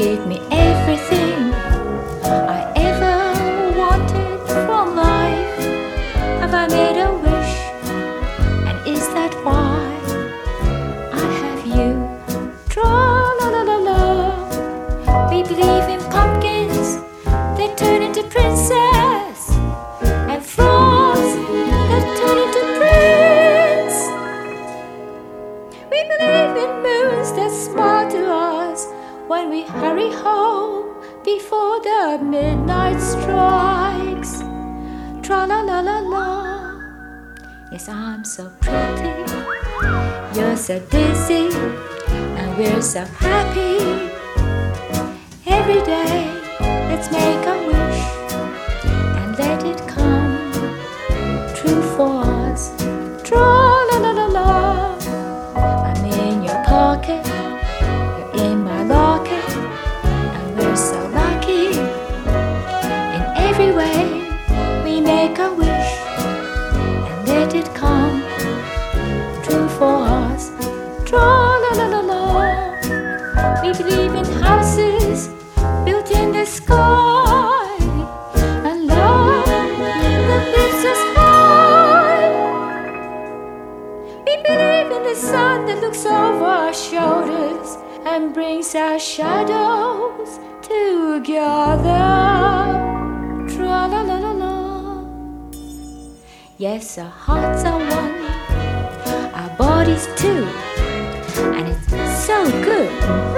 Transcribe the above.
give me everything I ever wanted from life. Have I made a wish? And is that why I have you? Tra-la-la-la-la. We believe in pumpkins, they turn into princess, and frogs that turn into prince. We believe in moons that smile to us when we hurry home before the midnight strikes. Tra-la-la-la-la. Yes, I'm so pretty, you're so dizzy, and we're so happy. Every day, let's make a wish and let it come true for us. Tra-la-la-la-la. I'm in your pocket, you're in my locket, and we're so lucky. In every way, we make a wish and let it come true for us. Tra-la-la-la-la. We believe in houses built in the sky and love that lifts us high. We believe in the sun that looks over our shoulders and brings our shadows together. Tra-la-la-la-la. Yes, our hearts are one, our bodies too, and it's so good